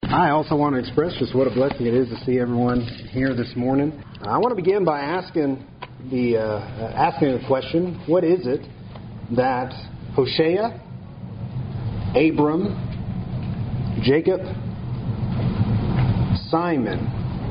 I also want to express just what a blessing it is to see everyone here this morning. I want to begin by asking the question: what is it that Hosea, Abram, Jacob, Simon,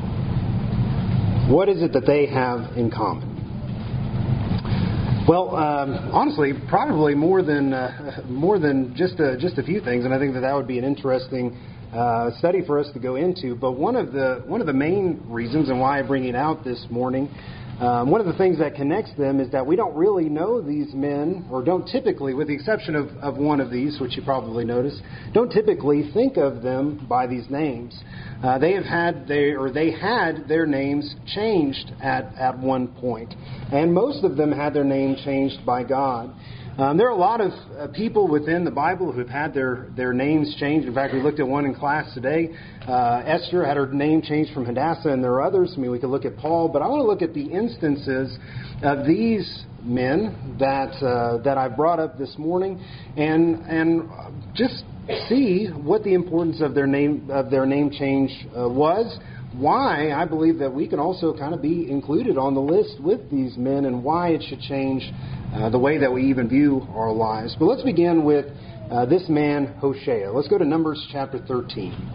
what is it that they have in common? Well, honestly, probably more than just a few things, and I think that would be an interesting study for us to go into. But one of the main reasons, and why I bring it out this morning, one of the things that connects them is that we don't really know these men, or don't typically, with the exception of one of these, which you probably noticed, don't typically think of them by these names. They had their names changed at one point, and most of them had their name changed by God. There are a lot of people within the Bible who have had their names changed. In fact, we looked at one in class today. Esther had her name changed from Hadassah, and there are others. I mean, we could look at Paul, but I want to look at the instances of these men that I brought up this morning, and just see what the importance of their name change was. Why I believe that we can also kind of be included on the list with these men, and why it should change the way that we even view our lives. But let's begin with this man, Hosea. Let's go to Numbers chapter 13.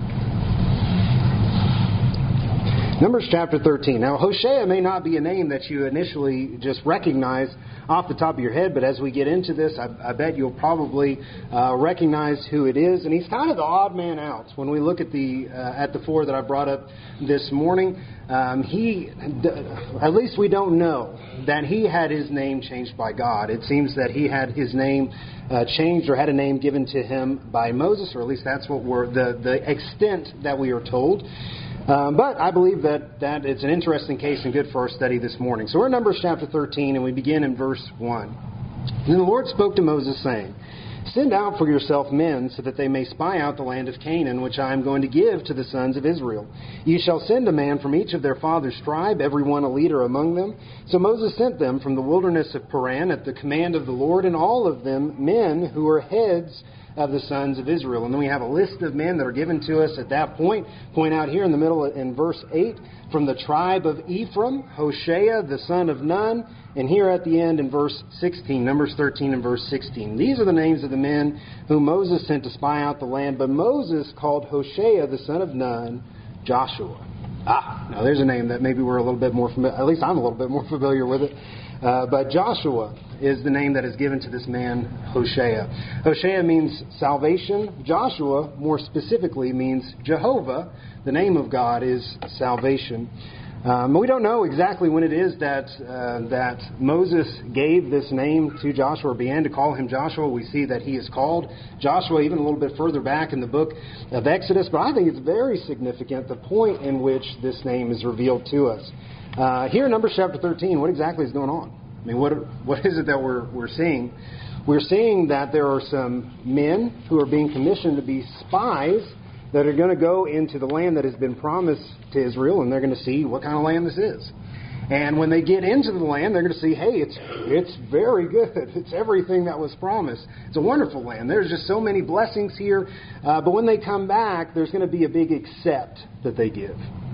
Numbers chapter 13. Now, Hosea may not be a name that you initially just recognize off the top of your head, but as we get into this, I bet you'll probably recognize who it is. And he's kind of the odd man out. When we look at the four that I brought up this morning, at least we don't know that he had his name changed by God. It seems that he had his name changed, or had a name given to him by Moses, or at least that's what the extent that we are told. But I believe that it's an interesting case and good for our study this morning. So we're in Numbers chapter 13, and we begin in verse 1. And the Lord spoke to Moses, saying, "Send out for yourself men, so that they may spy out the land of Canaan, which I am going to give to the sons of Israel. You shall send a man from each of their father's tribe, every one a leader among them." So Moses sent them from the wilderness of Paran at the command of the Lord, and all of them men who were heads of the sons of Israel. And then we have a list of men that are given to us at that point. Point out here in the middle in verse 8, from the tribe of Ephraim, Hoshea, the son of Nun. And here at the end in verse 16, Numbers 13 and verse 16. These are the names of the men whom Moses sent to spy out the land. But Moses called Hoshea, the son of Nun, Joshua. Now there's a name that maybe we're a little bit more familiar, at least I'm a little bit more familiar with it. But Joshua is the name that is given to this man, Hosea. Hosea means salvation. Joshua, more specifically, means Jehovah. The name of God is salvation. We don't know exactly when it is that Moses gave this name to Joshua, or began to call him Joshua. We see that he is called Joshua even a little bit further back in the book of Exodus. But I think it's very significant, the point in which this name is revealed to us. Here in Numbers chapter 13, what exactly is going on? I mean, what is it that we're seeing? We're seeing that there are some men who are being commissioned to be spies that are going to go into the land that has been promised to Israel, and they're going to see what kind of land this is. And when they get into the land, they're going to see, hey, it's very good. It's everything that was promised. It's a wonderful land. There's just so many blessings here. But when they come back, there's going to be a big except that they give.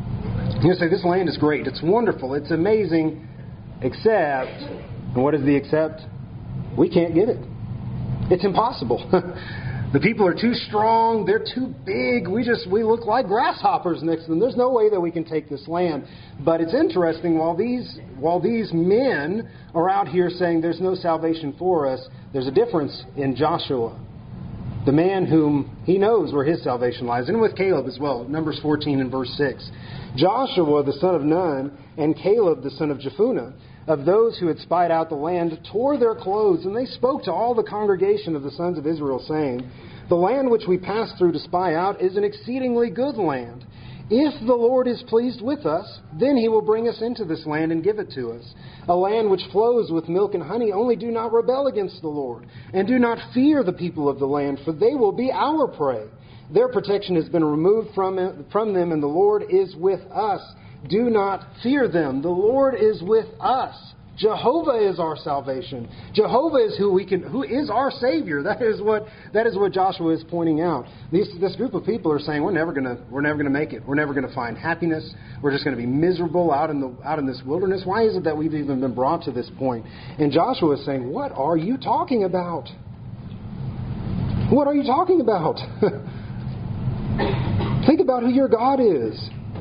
You say, this land is great, it's wonderful, it's amazing, except, and what is the except? We can't get it. It's impossible. The people are too strong, they're too big, we look like grasshoppers next to them. There's no way that we can take this land. But it's interesting, while these men are out here saying there's no salvation for us, there's a difference in Joshua, the man whom he knows where his salvation lies, and with Caleb as well. Numbers 14 and verse 6. Joshua, the son of Nun, and Caleb, the son of Jephunneh, of those who had spied out the land, tore their clothes, and they spoke to all the congregation of the sons of Israel, saying, "The land which we passed through to spy out is an exceedingly good land. If the Lord is pleased with us, then He will bring us into this land and give it to us. A land which flows with milk and honey. Only do not rebel against the Lord, and do not fear the people of the land, for they will be our prey. Their protection has been removed from them, and the Lord is with us. Do not fear them. The Lord is with us. Jehovah is our salvation. Jehovah is who is our Savior. That is what Joshua is pointing out. This group of people are saying we're never gonna make it. We're never gonna find happiness. We're just going to be miserable out in this wilderness. Why is it that we've even been brought to this point? And Joshua is saying, what are you talking about? What are you talking about? Think about who your God is.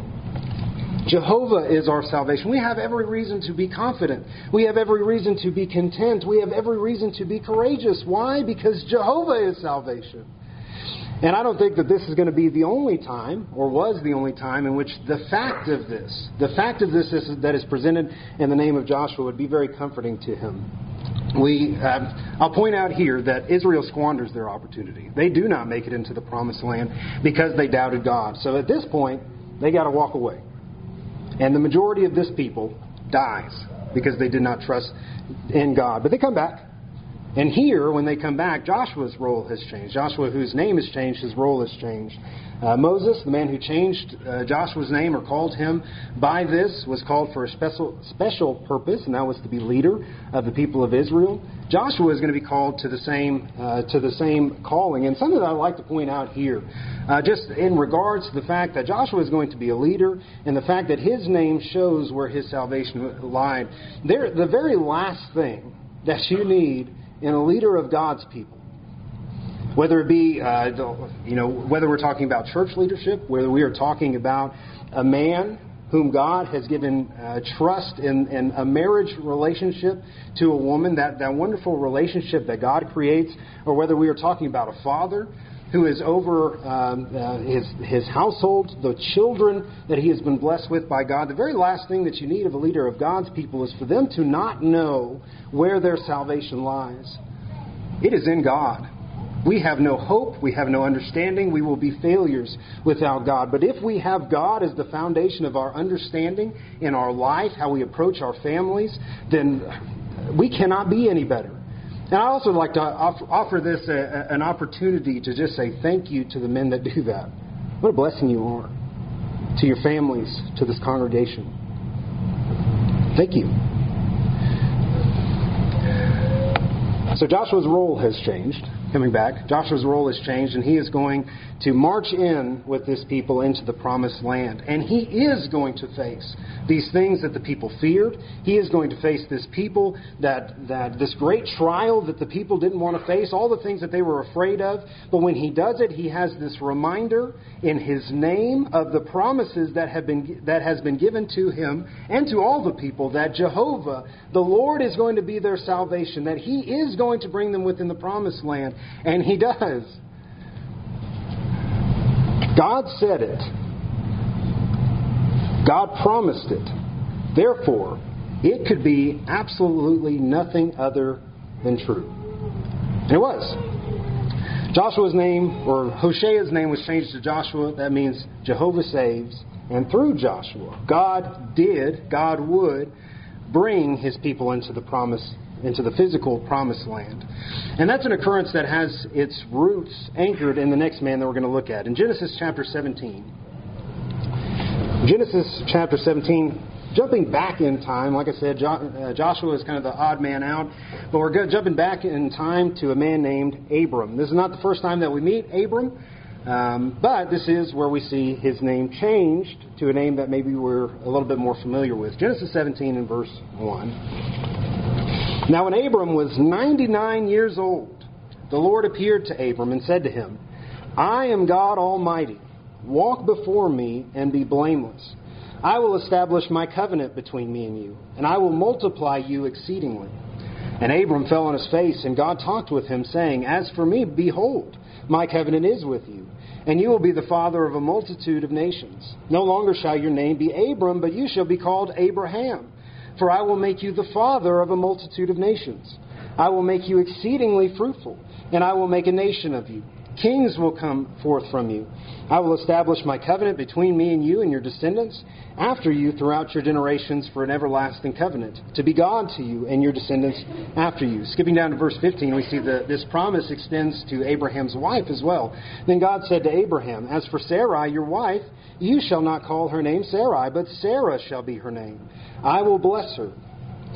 Jehovah is our salvation. We have every reason to be confident. We have every reason to be content. We have every reason to be courageous. Why? Because Jehovah is salvation. And I don't think that this is going to be the only time, or was the only time, in which the fact of this that is presented in the name of Joshua would be very comforting to him. I'll point out here that Israel squanders their opportunity. They do not make it into the promised land because they doubted God. So at this point, they got to walk away. And the majority of this people dies because they did not trust in God. But they come back. And here, when they come back, Joshua's role has changed. Joshua, whose name has changed, his role has changed. Moses, the man who changed Joshua's name or called him by this, was called for a special purpose, and that was to be leader of the people of Israel. Joshua is going to be called to the same calling. And something that I'd like to point out here, just in regards to the fact that Joshua is going to be a leader, and the fact that his name shows where his salvation lied. The very last thing that you need in a leader of God's people, whether it be, whether we're talking about church leadership, whether we are talking about a man whom God has given trust in a marriage relationship to a woman, that wonderful relationship that God creates, or whether we are talking about a father who is over his household, the children that he has been blessed with by God. The very last thing that you need of a leader of God's people is for them to not know where their salvation lies. It is in God. We have no hope. We have no understanding. We will be failures without God. But if we have God as the foundation of our understanding in our life, how we approach our families, then we cannot be any better. And I also like to offer this an opportunity to just say thank you to the men that do that. What a blessing you are to your families, to this congregation. Thank you. So Joshua's role has changed. Coming back, Joshua's role has changed, and he is going to march in with this people into the promised land. And he is going to face these things that the people feared. He is going to face this people that this great trial that the people didn't want to face, all the things that they were afraid of. But when he does it, he has this reminder in his name of the promises that has been given to him and to all the people, that Jehovah, the Lord, is going to be their salvation, that he is going to bring them within the promised land. And he does. God said it. God promised it. Therefore, it could be absolutely nothing other than true. And it was. Joshua's name, or Hoshea's name, was changed to Joshua. That means Jehovah saves. And through Joshua, God would bring his people into the physical promised land. And that's an occurrence that has its roots anchored in the next man that we're going to look at. In Genesis chapter 17. Genesis chapter 17, jumping back in time, like I said, Joshua is kind of the odd man out, but we're jumping back in time to a man named Abram. This is not the first time that we meet Abram, but this is where we see his name changed to a name that maybe we're a little bit more familiar with. Genesis 17 and verse 1. Now when Abram was 99 years old, the Lord appeared to Abram and said to him, I am God Almighty. Walk before me and be blameless. I will establish my covenant between me and you, and I will multiply you exceedingly. And Abram fell on his face, and God talked with him, saying, As for me, behold, my covenant is with you, and you will be the father of a multitude of nations. No longer shall your name be Abram, but you shall be called Abraham. For I will make you the father of a multitude of nations. I will make you exceedingly fruitful, and I will make a nation of you. Kings will come forth from you. I will establish my covenant between me and you and your descendants after you throughout your generations for an everlasting covenant, to be God to you and your descendants after you. Skipping down to verse 15, we see that this promise extends to Abraham's wife as well. Then God said to Abraham, As for Sarai, your wife, you shall not call her name Sarai, but Sarah shall be her name. I will bless her,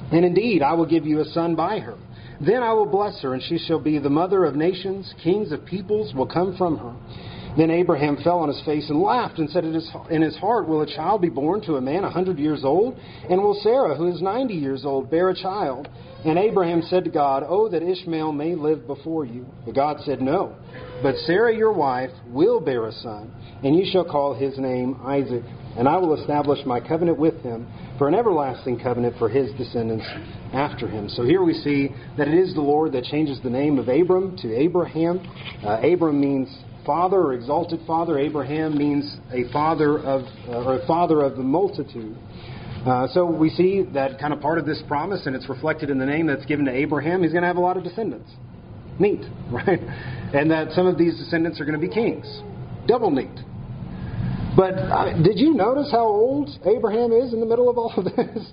And indeed, I will give you a son by her. Then I will bless her, and she shall be the mother of nations. Kings of peoples will come from her. Then Abraham fell on his face and laughed and said in his heart, will a child be born to a man 100 years old? And will Sarah, who is 90 years old, bear a child? And Abraham said to God, oh, that Ishmael may live before you. But God said, no. But Sarah your wife will bear a son, and you shall call his name Isaac. And I will establish my covenant with him for an everlasting covenant for his descendants after him. So here we see that it is the Lord that changes the name of Abram to Abraham. Abram means father or exalted father. Abraham means a father of the multitude. So we see that kind of part of this promise, and it's reflected in the name that's given to Abraham. He's going to have a lot of descendants. Neat, right? And that some of these descendants are going to be kings. Double neat. But did you notice how old Abraham is in the middle of all of this?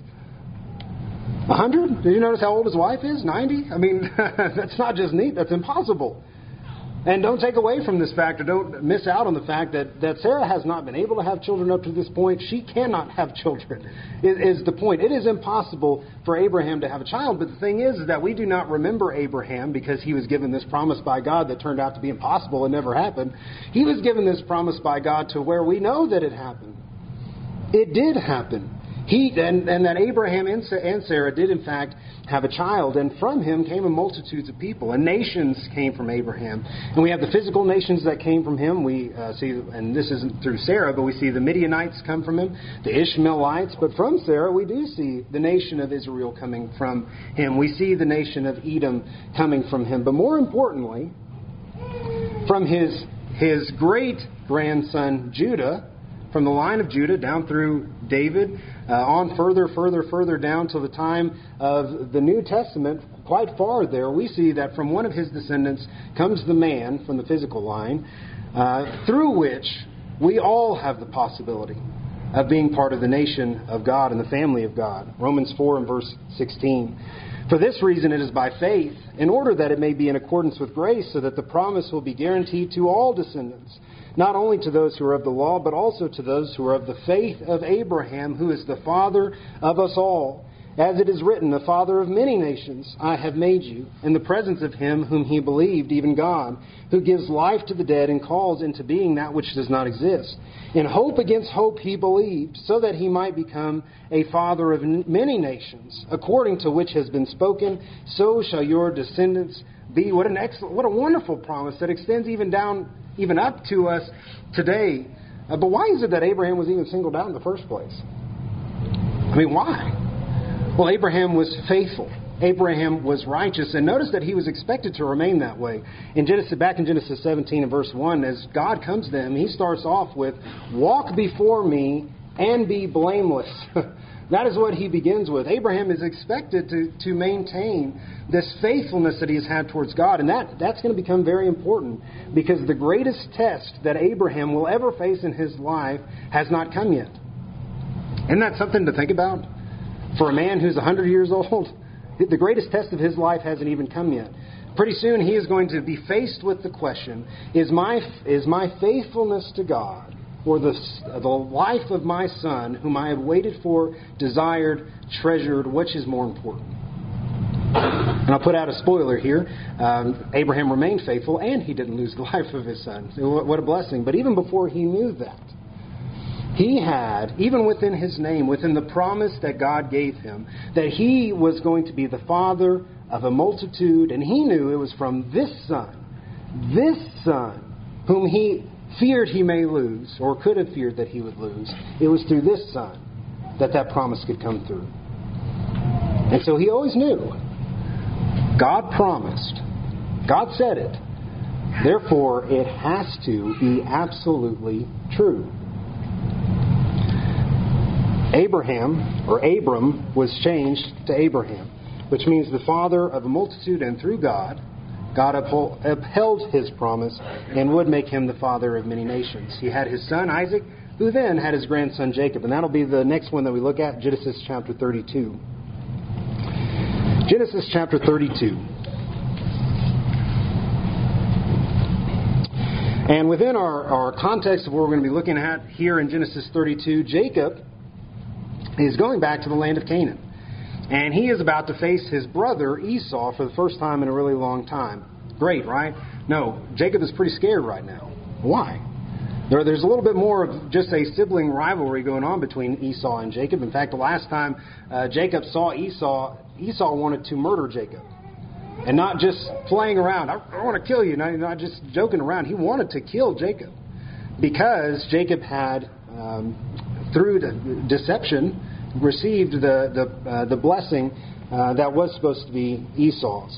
100? Did you notice how old his wife is? 90? I mean, that's not just neat. That's impossible. And don't take away from this fact, or don't miss out on the fact that Sarah has not been able to have children up to this point. She cannot have children, is the point. It is impossible for Abraham to have a child. But the thing is that we do not remember Abraham because he was given this promise by God that turned out to be impossible and never happened. He was given this promise by God to where we know that it happened. It did happen. And that Abraham and Sarah did in fact have a child, and from him came a multitudes of people, and nations came from Abraham. And we have the physical nations that came from him. We see, and this isn't through Sarah, but we see the Midianites come from him, the Ishmaelites. But from Sarah, we do see the nation of Israel coming from him. We see the nation of Edom coming from him. But more importantly, from his great-grandson Judah, from the line of Judah down through David, on further down to the time of the New Testament, quite far there, we see that from one of his descendants comes the man from the physical line, through which we all have the possibility of being part of the nation of God and the family of God. Romans 4 and verse 16. For this reason it is by faith, in order that it may be in accordance with grace, so that the promise will be guaranteed to all descendants, not only to those who are of the law, but also to those who are of the faith of Abraham, who is the father of us all. As it is written, the father of many nations I have made you, in the presence of him whom he believed, even God, who gives life to the dead and calls into being that which does not exist. In hope against hope he believed, so that he might become a father of many nations, according to which has been spoken, so shall your descendants be. What a wonderful promise that extends even up to us today. But why is it that Abraham was even singled out in the first place? I mean, why? Well, Abraham was faithful. Abraham was righteous. And notice that he was expected to remain that way. Back in Genesis 17 and verse 1, as God comes to him, he starts off with, walk before me and be blameless. That is what he begins with. Abraham is expected to maintain this faithfulness that he's had towards God. And that's going to become very important, because the greatest test that Abraham will ever face in his life has not come yet. Isn't that something to think about? For a man who's 100 years old, the greatest test of his life hasn't even come yet. Pretty soon he is going to be faced with the question, is my faithfulness to God, or the life of my son, whom I have waited for, desired, treasured, which is more important? And I'll put out a spoiler here. Abraham remained faithful, and he didn't lose the life of his son. What a blessing. But even before he knew that, he had, even within his name, within the promise that God gave him, that he was going to be the father of a multitude, and he knew it was from this son, whom he feared he may lose, or could have feared that he would lose. It was through this son that promise could come through. And so he always knew. God promised. God said it. Therefore, it has to be absolutely true. Abram was changed to Abraham, which means the father of a multitude, and through God upheld his promise and would make him the father of many nations. He had his son Isaac, who then had his grandson Jacob. And that'll be the next one that we look at, Genesis chapter 32. Genesis chapter 32. And within our context of what we're going to be looking at here in Genesis 32, Jacob is going back to the land of Canaan. And he is about to face his brother Esau for the first time in a really long time. Great, right? No, Jacob is pretty scared right now. Why? There's a little bit more of just a sibling rivalry going on between Esau and Jacob. In fact, the last time Jacob saw Esau wanted to murder Jacob. And not just playing around. I want to kill you. Not just joking around. He wanted to kill Jacob. Because Jacob had, through deception, received the blessing that was supposed to be Esau's.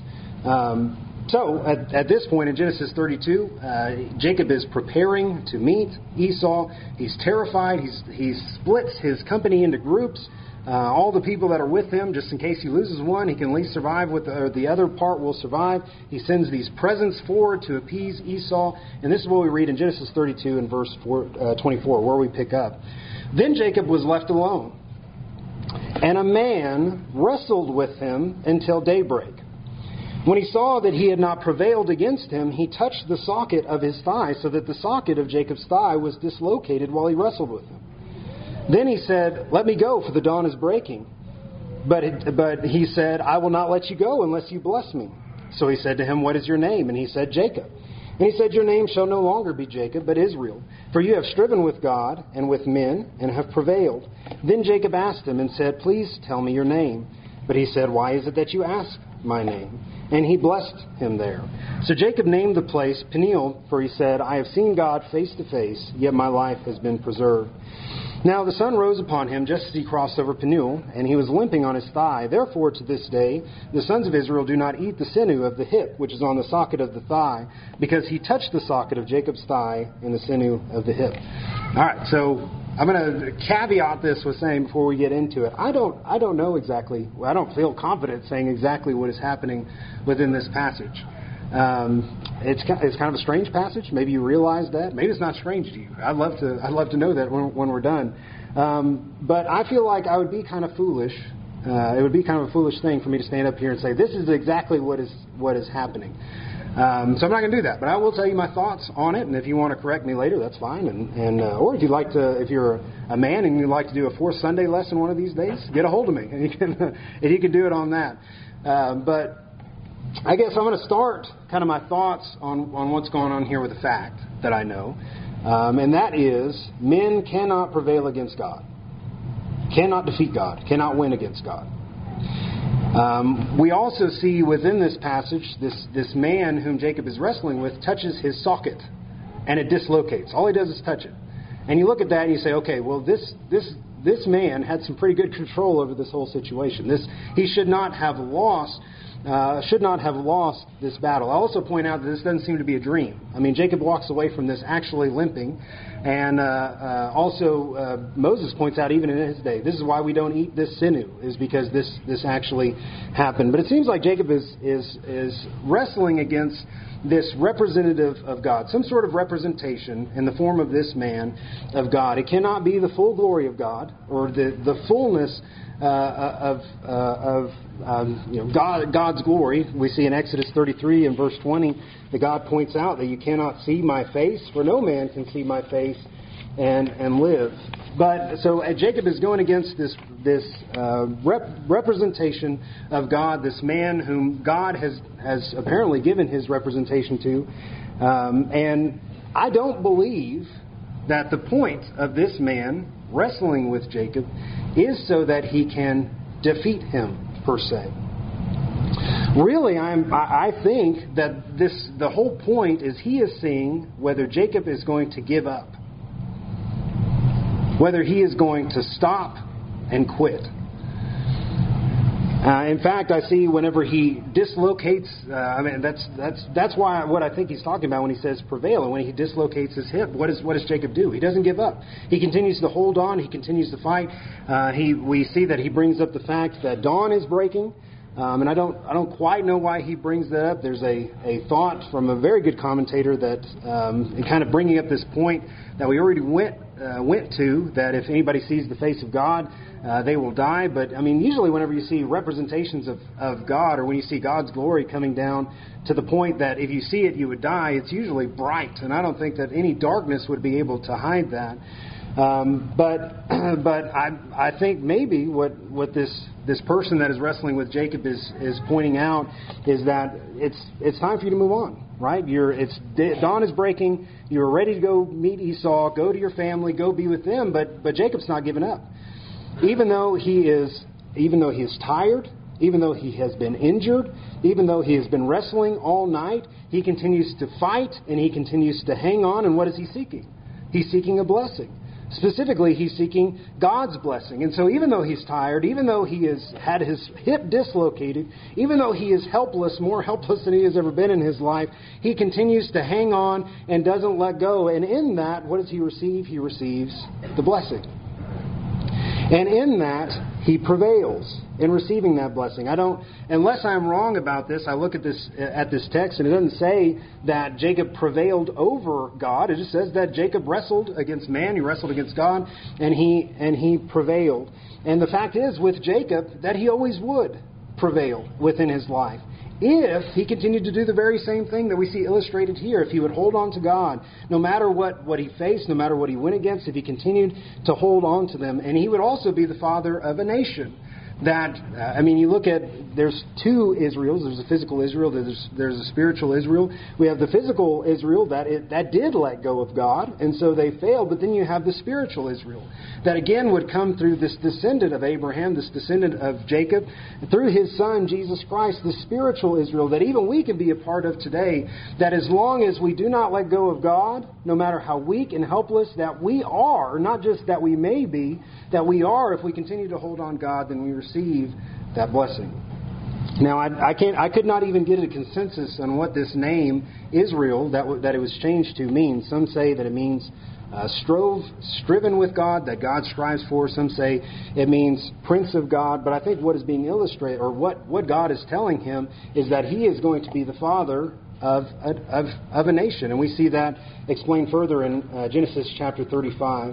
So at this point in Genesis 32, Jacob is preparing to meet Esau. He's terrified. He splits his company into groups. All the people that are with him, just in case he loses one, he can at least survive with the other part will survive. He sends these presents forward to appease Esau. And this is what we read in Genesis 32 and verse 24, where we pick up. Then Jacob was left alone, and a man wrestled with him until daybreak. When he saw that he had not prevailed against him, he touched the socket of his thigh, so that the socket of Jacob's thigh was dislocated while he wrestled with him. Then he said, "Let me go, for the dawn is breaking." But he said, "I will not let you go unless you bless me." So he said to him, "What is your name?" And he said, "Jacob." And he said, "Your name shall no longer be Jacob, but Israel. For you have striven with God and with men, and have prevailed." Then Jacob asked him and said, "Please tell me your name." But he said, "Why is it that you ask my name?" And he blessed him there. So Jacob named the place Peniel, for he said, "I have seen God face to face, yet my life has been preserved." Now the sun rose upon him just as he crossed over Peniel, and he was limping on his thigh. Therefore to this day the sons of Israel do not eat the sinew of the hip, which is on the socket of the thigh, because he touched the socket of Jacob's thigh in the sinew of the hip. All right, so I'm going to caveat this with saying before we get into it, I don't know exactly, I don't feel confident saying exactly what is happening within this passage. It's kind of a strange passage. Maybe you realize that. Maybe it's not strange to you. I'd love to know that when we're done. But I feel like I would be kind of foolish. It would be kind of a foolish thing for me to stand up here and say this is exactly what is happening. So I'm not going to do that. But I will tell you my thoughts on it. And if you want to correct me later, that's fine. And or if you'd like to, if you're a man and you'd like to do a fourth Sunday lesson one of these days, get a hold of me and you can do it on that. But I guess I'm going to start kind of my thoughts on what's going on here with the fact that I know. And that is, men cannot prevail against God. Cannot defeat God. Cannot win against God. We also see within this passage, this man whom Jacob is wrestling with touches his socket. And it dislocates. All he does is touch it. And you look at that and you say, okay, well, this man had some pretty good control over this whole situation. He should not have lost this battle. I'll also point out that this doesn't seem to be a dream. I mean, Jacob walks away from this actually limping. And also Moses points out even in his day, this is why we don't eat this sinew, is because this actually happened. But it seems like Jacob is wrestling against this representative of God, some sort of representation in the form of this man of God. It cannot be the full glory of God or the fullness God's glory. We see in Exodus 33 and verse 20 that God points out that you cannot see my face, for no man can see my face and live. But so Jacob is going against this representation of God, this man whom God has apparently given his representation to, and I don't believe that the point of this man wrestling with Jacob is so that he can defeat him, per se. Really, I think that the whole point is he is seeing whether Jacob is going to give up, whether he is going to stop and quit. In fact, I see whenever he dislocates, that's why what I think he's talking about when he says prevail. And when he dislocates his hip, what does Jacob do? He doesn't give up. He continues to hold on. He continues to fight. We see that he brings up the fact that dawn is breaking. And I don't quite know why he brings that up. There's a thought from a very good commentator that kind of bringing up this point that we already went to, that if anybody sees the face of God, they will die. But I mean, usually whenever you see representations of God, or when you see God's glory coming down to the point that if you see it, you would die, it's usually bright. And I don't think that any darkness would be able to hide that. But I think maybe what this person that is wrestling with Jacob is pointing out is that it's time for you to move on, right? Dawn is breaking. You're ready to go meet Esau, go to your family, go be with them. But Jacob's not giving up, even though he is tired. Even though he has been injured, even though he has been wrestling all night, he continues to fight and he continues to hang on. And what is he seeking? He's seeking a blessing. Specifically, he's seeking God's blessing. And so even though he's tired, even though he has had his hip dislocated, even though he is helpless, more helpless than he has ever been in his life, he continues to hang on and doesn't let go. And in that, what does he receive? He receives the blessing. And in that, he prevails in receiving that blessing. Unless I'm wrong about this, I look at this text and it doesn't say that Jacob prevailed over God. It just says that Jacob wrestled against man, he wrestled against God, and he prevailed. And the fact is with Jacob that he always would prevail within his life, if he continued to do the very same thing that we see illustrated here. If he would hold on to God, no matter what he faced, no matter what he went against, if he continued to hold on to them. And he would also be the father of a nation. You look at, there's two Israels. There's a physical Israel, there's a spiritual Israel. We have the physical Israel that did let go of God, and so they failed. But then you have the spiritual Israel that again would come through this descendant of Abraham, this descendant of Jacob, through his son Jesus Christ, the spiritual Israel that even we can be a part of today. That as long as we do not let go of God, no matter how weak and helpless that we are, not just that we may be, that we are, if we continue to hold on God, then we receive that blessing. Now, I could not even get a consensus on what this name Israel that it was changed to means. Some say that it means striven with God, that God strives for. Some say it means Prince of God. But I think what is being illustrated, or what God is telling him, is that he is going to be the father of a nation, and we see that explained further in Genesis chapter 35.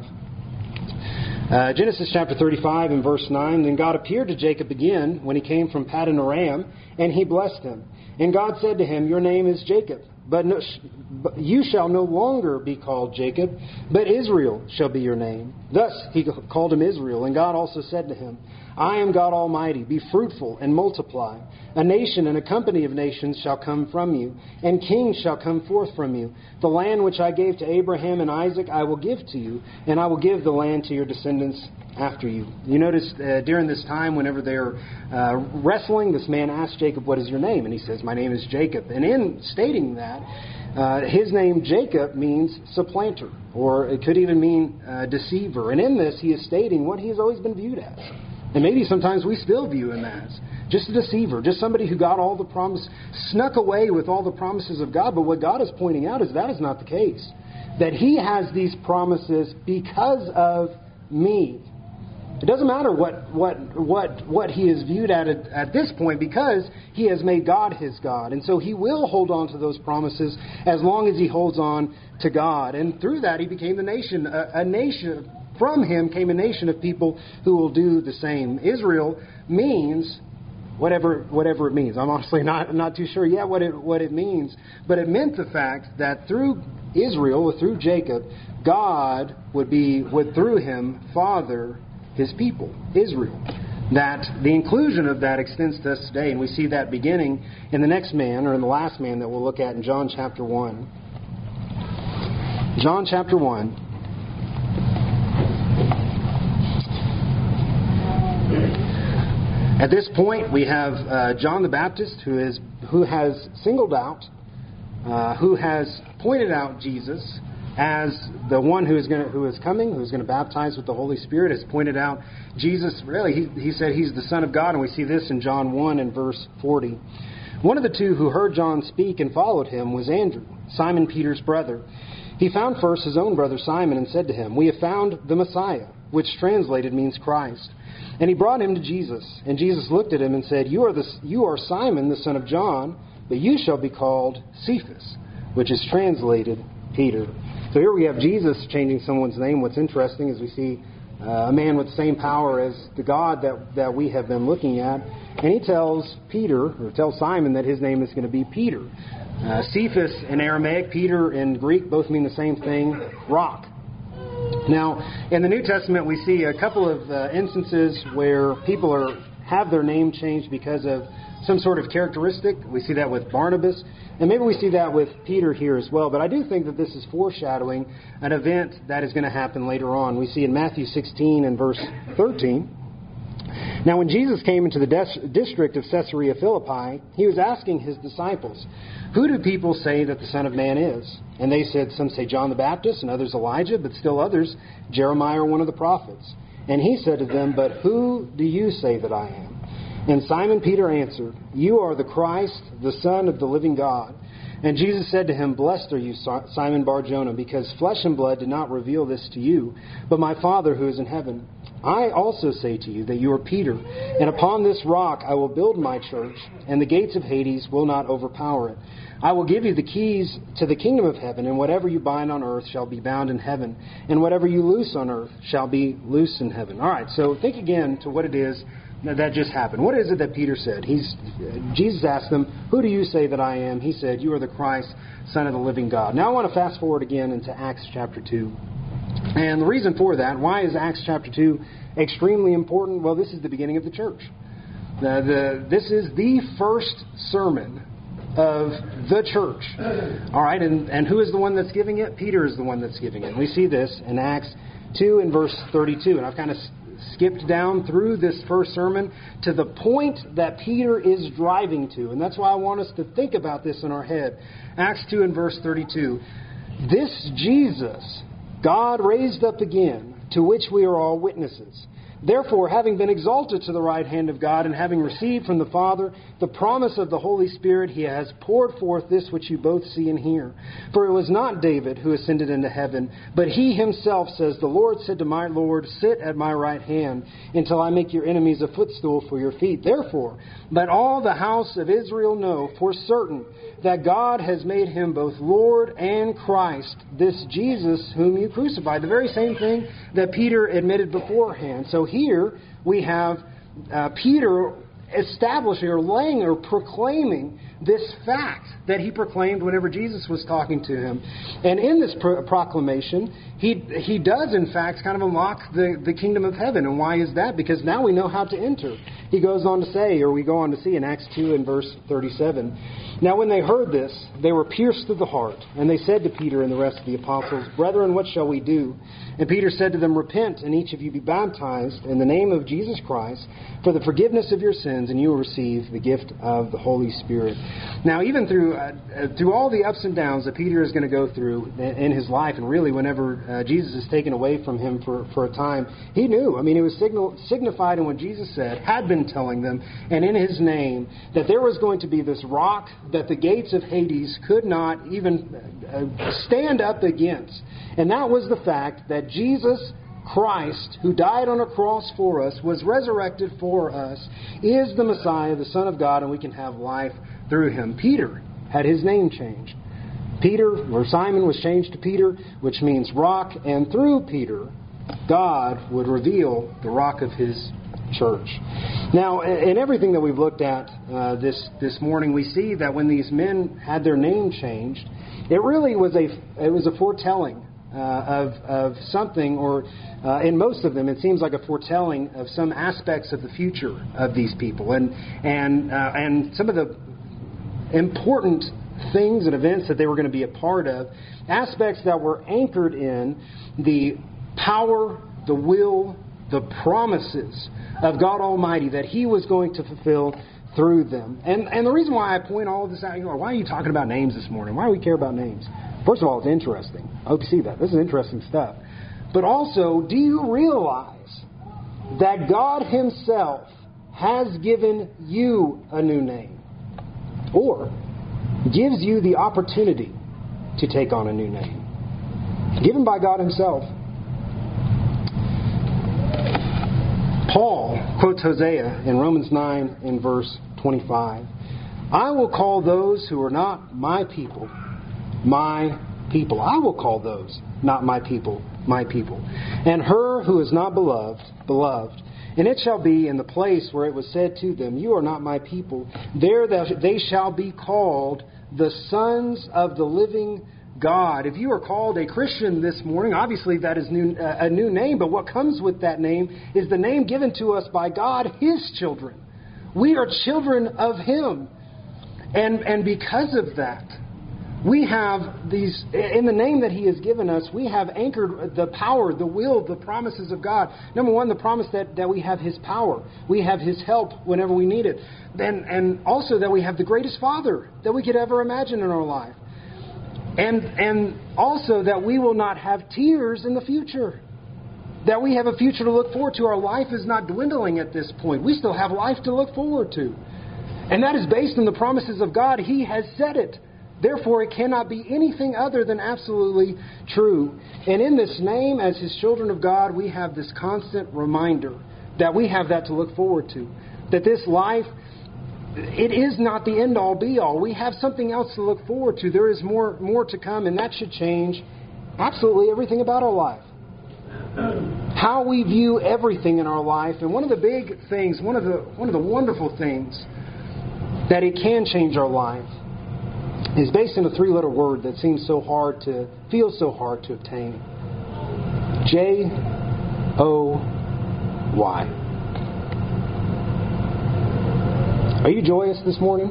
Genesis chapter 35 and verse 9, Then God appeared to Jacob again when he came from Paddan Aram, and he blessed him. And God said to him, Your name is Jacob, but you shall no longer be called Jacob, but Israel shall be your name. Thus he called him Israel. And God also said to him, I am God Almighty. Be fruitful and multiply. A nation and a company of nations shall come from you, and kings shall come forth from you. The land which I gave to Abraham and Isaac I will give to you, and I will give the land to your descendants after you. You notice during this time, whenever they're wrestling, this man asked Jacob, What is your name? And he says, My name is Jacob. And in stating that, his name Jacob means supplanter, or it could even mean deceiver. And in this, he is stating what he has always been viewed as. And maybe sometimes we still view him as just a deceiver, just somebody who got all the promise, snuck away with all the promises of God. But what God is pointing out is that is not the case. That he has these promises because of me. It doesn't matter what he is viewed at this point, because he has made God his God. And so he will hold on to those promises as long as he holds on to God. And through that he became the nation, a nation. From him came a nation of people who will do the same. Israel means whatever it means. I'm honestly not too sure yet what it means. But it meant the fact that through Israel, or through Jacob, God would through him father his people, Israel. That the inclusion of that extends to us today, and we see that beginning in the next man, or in the last man that we'll look at in John chapter 1. John chapter 1. At this point, we have John the Baptist, who has singled out, who has pointed out Jesus as the one who is coming, who is going to baptize with the Holy Spirit, has pointed out Jesus. Really, he said he's the Son of God, and we see this in John 1 and verse 40. One of the two who heard John speak and followed him was Andrew, Simon Peter's brother. He found first his own brother Simon and said to him, We have found the Messiah, which translated means Christ. And he brought him to Jesus. And Jesus looked at him and said, You are Simon, the son of John, but you shall be called Cephas, which is translated Peter. So here we have Jesus changing someone's name. What's interesting is we see a man with the same power as the God that we have been looking at. And he tells Simon that his name is going to be Peter. Cephas in Aramaic, Peter in Greek, both mean the same thing, rock. Now, in the New Testament, we see a couple of instances where people have their name changed because of some sort of characteristic. We see that with Barnabas, and maybe we see that with Peter here as well. But I do think that this is foreshadowing an event that is going to happen later on. We see in Matthew 16 and verse 13, "Now when Jesus came into the district of Caesarea Philippi, he was asking his disciples, 'Who do people say that the Son of Man is?' And they said, 'Some say John the Baptist, and others Elijah, but still others Jeremiah or one of the prophets.' And he said to them, 'But who do you say that I am?' And Simon Peter answered, 'You are the Christ, the Son of the living God.' And Jesus said to him, 'Blessed are you, Simon Bar-Jonah, because flesh and blood did not reveal this to you, but my Father who is in heaven. I also say to you that you are Peter, and upon this rock I will build my church, and the gates of Hades will not overpower it. I will give you the keys to the kingdom of heaven, and whatever you bind on earth shall be bound in heaven, and whatever you loose on earth shall be loosed in heaven.'" All right, so think again to what it is that just happened. What is it that Peter said? Jesus asked them, "Who do you say that I am?" He said, "You are the Christ, Son of the living God." Now I want to fast forward again into Acts chapter 2. And the reason for that, why is Acts chapter 2 extremely important? Well, this is the beginning of the church. This is the first sermon of the church. All right, and who is the one that's giving it? Peter is the one that's giving it. We see this in Acts 2 and verse 32. And I've kind of skipped down through this first sermon to the point that Peter is driving to. And that's why I want us to think about this in our head. Acts 2 and verse 32. "This Jesus God raised up again, to which we are all witnesses. Therefore, having been exalted to the right hand of God, and having received from the Father the promise of the Holy Spirit, he has poured forth this which you both see and hear. For it was not David who ascended into heaven, but he himself says, 'The Lord said to my Lord, sit at my right hand, until I make your enemies a footstool for your feet.' Therefore, let all the house of Israel know for certain that God has made him both Lord and Christ, this Jesus whom you crucified." The very same thing that Peter admitted beforehand. So here we have Peter establishing or laying or proclaiming this fact that he proclaimed whenever Jesus was talking to him. And in this proclamation, he does in fact kind of unlock the kingdom of heaven. And why is that? Because now we know how to enter. He goes on to say, or we go on to see in Acts 2 and verse 37, "Now when they heard this, they were pierced to the heart, and they said to Peter and the rest of the apostles, 'Brethren, what shall we do?' And Peter said to them, 'Repent, and each of you be baptized in the name of Jesus Christ for the forgiveness of your sins, and you will receive the gift of the Holy Spirit.'" Now, even through all the ups and downs that Peter is going to go through in his life, and really whenever Jesus is taken away from him for a time, he knew. I mean, it was signified in what Jesus said, had been telling them, and in his name, that there was going to be this rock that the gates of Hades could not even stand up against. And that was the fact that Jesus Christ, who died on a cross for us, was resurrected for us, is the Messiah, the Son of God, and we can have life through him. Peter had his name changed. Simon was changed to Peter, which means rock, and through Peter, God would reveal the rock of his church. Now, in everything that we've looked at this morning, we see that when these men had their name changed, it really was a foretelling of something, or in most of them, it seems like a foretelling of some aspects of the future of these people, and some of the important things and events that they were going to be a part of, aspects that were anchored in the power, the will, the promises of God Almighty that He was going to fulfill through them. And the reason why I point all of this out, why are you talking about names this morning? Why do we care about names? First of all, it's interesting. I hope you see that. This is interesting stuff. But also, do you realize that God Himself has given you a new name? Or gives you the opportunity to take on a new name. Given by God Himself. Paul quotes Hosea in Romans 9 in verse 25. "I will call those who are not my people, my people. I will call those not my people, my people. And her who is not beloved, beloved. And it shall be in the place where it was said to them, you are not my people, there they shall be called the sons of the living God. If you are called a Christian this morning, obviously that is a new name, but what comes with that name is the name given to us by God, His children. We are children of Him. And because of that, we have these, in the name that He has given us, we have anchored the power, the will, the promises of God. Number one, the promise that we have His power. We have His help whenever we need it. And also that we have the greatest Father that we could ever imagine in our life. And also that we will not have tears in the future. That we have a future to look forward to. Our life is not dwindling at this point. We still have life to look forward to. And that is based on the promises of God. He has said it. Therefore, it cannot be anything other than absolutely true. And in this name, as His children of God, we have this constant reminder that we have that to look forward to. That this life, it is not the end-all, be-all. We have something else to look forward to. There is more to come, and that should change absolutely everything about our life. How we view everything in our life. And one of the big things, one of the wonderful things that it can change our life is based on a three-letter word that feels so hard to obtain. Joy. Are you joyous this morning?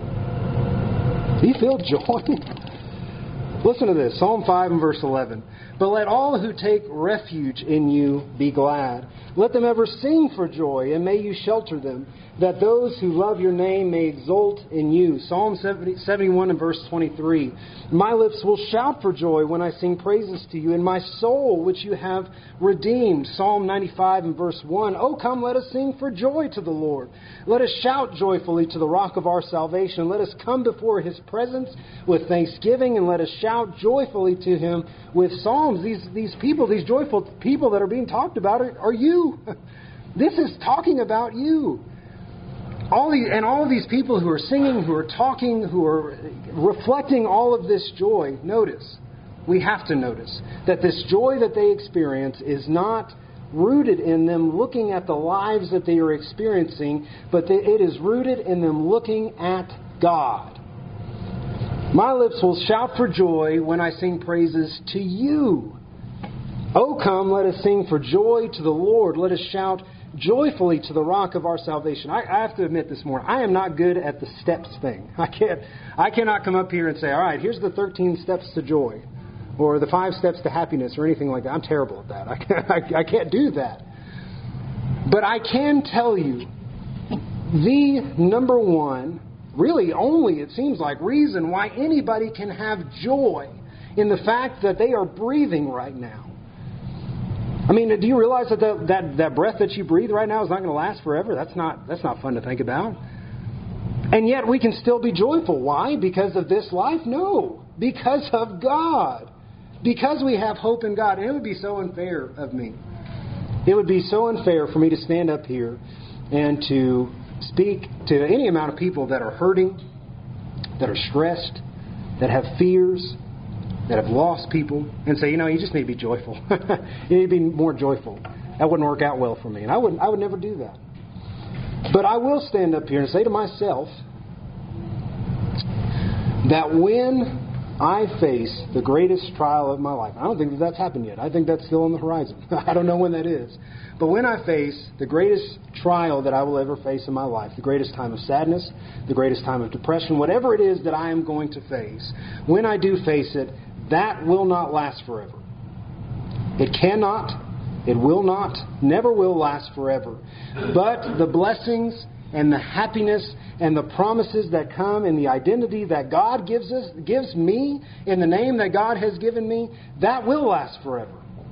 Do you feel joy? Listen to this, Psalm 5 and verse 11. But let all who take refuge in you be glad. Let them ever sing for joy, and may you shelter them, that those who love your name may exult in you. Psalm 71 and verse 23. My lips will shout for joy when I sing praises to you, and my soul which you have redeemed. Psalm 95 and verse 1. Oh, come, let us sing for joy to the Lord. Let us shout joyfully to the rock of our salvation. Let us come before His presence with thanksgiving, and let us shout joyfully to Him with psalms. These people, these joyful people that are being talked about are you. This is talking about you. All of these people who are singing, who are talking, who are reflecting all of this joy, we have to notice that this joy that they experience is not rooted in them looking at the lives that they are experiencing, but it is rooted in them looking at God. My lips will shout for joy when I sing praises to you. Oh, come, let us sing for joy to the Lord. Let us shout joyfully to the rock of our salvation. I have to admit this morning, I am not good at the steps thing. I cannot come up here and say, all right, here's the 13 steps to joy, or the 5 steps to happiness, or anything like that. I'm terrible at that. I can't do that. But I can tell you the number one, really only, it seems like, reason why anybody can have joy in the fact that they are breathing right now. I mean, do you realize that breath that you breathe right now is not going to last forever? That's not fun to think about. And yet we can still be joyful. Why? Because of this life? No. Because of God. Because we have hope in God. And it would be so unfair of me. It would be so unfair for me to stand up here and to speak to any amount of people that are hurting, that are stressed, that have fears, that have lost people, and say, you just need to be joyful. You need to be more joyful. That wouldn't work out well for me. And I would never do that. But I will stand up here and say to myself that when I face the greatest trial of my life, I don't think that's happened yet. I think that's still on the horizon. I don't know when that is. But when I face the greatest trial that I will ever face in my life, the greatest time of sadness, the greatest time of depression, whatever it is that I am going to face, when I do face it, that will not last forever. It cannot, it will not, never will last forever. But the blessings and the happiness and the promises that come and the identity that God gives me in the name that God has given me, that will last forever.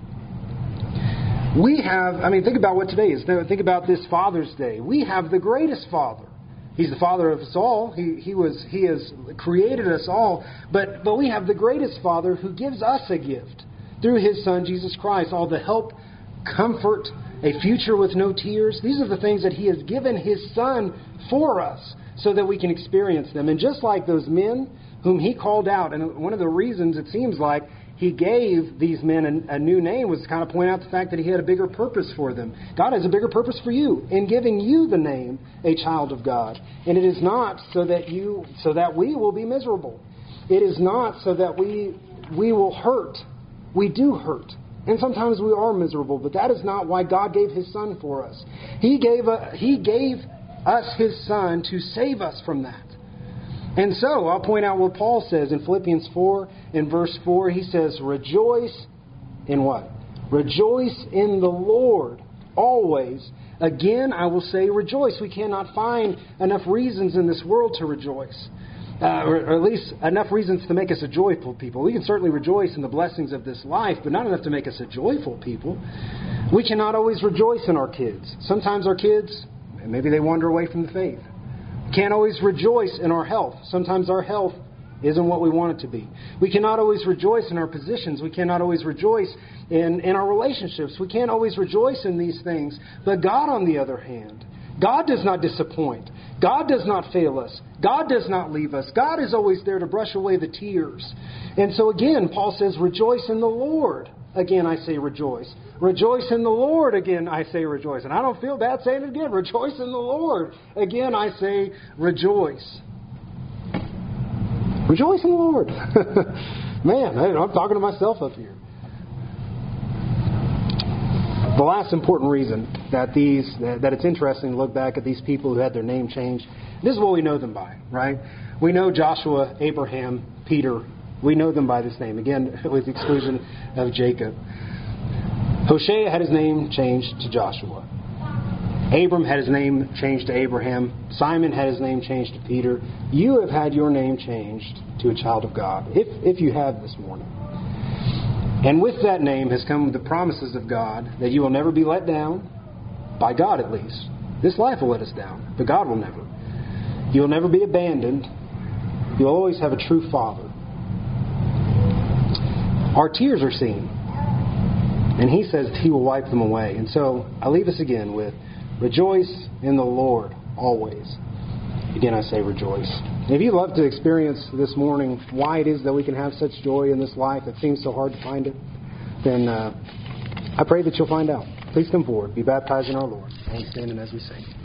Think about what today is. Think about this Father's Day. We have the greatest Father. He's the Father of us all. He has created us all. But we have the greatest Father who gives us a gift through His Son, Jesus Christ. All the help, comfort, a future with no tears. These are the things that He has given His Son for us so that we can experience them. And just like those men whom He called out, and one of the reasons it seems like He gave these men a new name was to kind of point out the fact that He had a bigger purpose for them. God has a bigger purpose for you in giving you the name, a child of God. And it is not so that we will be miserable. It is not so that we we will hurt. We do hurt. And sometimes we are miserable, but that is not why God gave His Son for us. He gave us His Son to save us from that. And so, I'll point out what Paul says in Philippians 4, in verse 4. He says, rejoice in what? Rejoice in the Lord always. Again, I will say rejoice. We cannot find enough reasons in this world to rejoice. Or at least enough reasons to make us a joyful people. We can certainly rejoice in the blessings of this life, but not enough to make us a joyful people. We cannot always rejoice in our kids. Sometimes our kids, maybe they wander away from the faith. We can't always rejoice in our health. Sometimes our health isn't what we want it to be. We cannot always rejoice in our positions. We cannot always rejoice in our relationships. We can't always rejoice in these things. But God, on the other hand, God does not disappoint. God does not fail us. God does not leave us. God is always there to brush away the tears. And so again, Paul says, rejoice in the Lord. Again, I say rejoice. Rejoice in the Lord. Again, I say rejoice. And I don't feel bad saying it again. Rejoice in the Lord. Again, I say rejoice. Rejoice in the Lord. Man, I'm talking to myself up here. The last important reason that it's interesting to look back at these people who had their name changed. This is what we know them by, right? We know Joshua, Abraham, Peter. We know them by this name. Again, with the exclusion of Jacob. Hosea had his name changed to Joshua. Abram had his name changed to Abraham. Simon had his name changed to Peter. You have had your name changed to a child of God, if you have this morning. And with that name has come the promises of God that you will never be let down, by God at least. This life will let us down, but God will never. You will never be abandoned. You'll always have a true Father. Our tears are seen, and He says He will wipe them away. And so I leave us again with, rejoice in the Lord always. Again, I say rejoice. If you'd love to experience this morning why it is that we can have such joy in this life that seems so hard to find it, then I pray that you'll find out. Please come forward. Be baptized in our Lord. And stand as we sing.